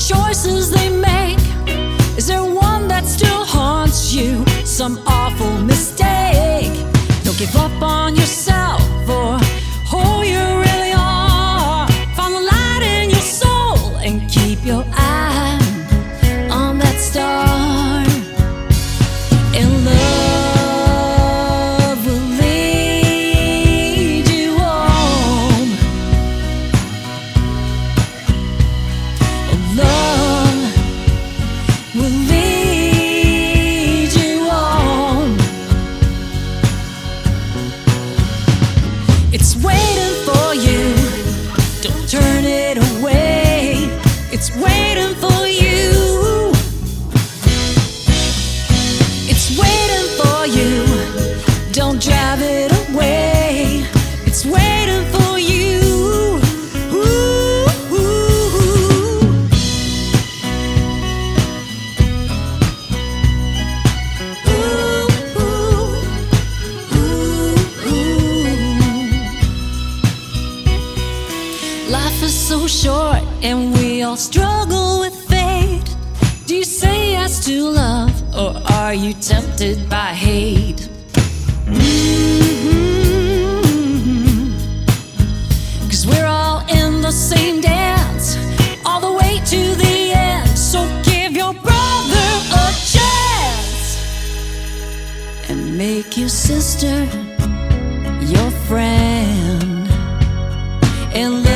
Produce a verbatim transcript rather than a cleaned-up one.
choices they make? Is there one that still haunts you? Some awful mistake? Don't give up on yourself or who you really are. Find the light in your soul and keep your eye on that star. And love will lead you home. Love will lead you home. It's waiting for you. Don't turn it away. It's waiting for you. It's waiting for you. Don't drive it away. It's waiting for you. Ooh, ooh, ooh, ooh, ooh. Life is so short and we all struggle with fate. Do you say yes to love or are you tempted by hate? Mm-hmm. 'Cause we're all in the same dance, all the way to the end. So give your brother a chance and make your sister your friend. And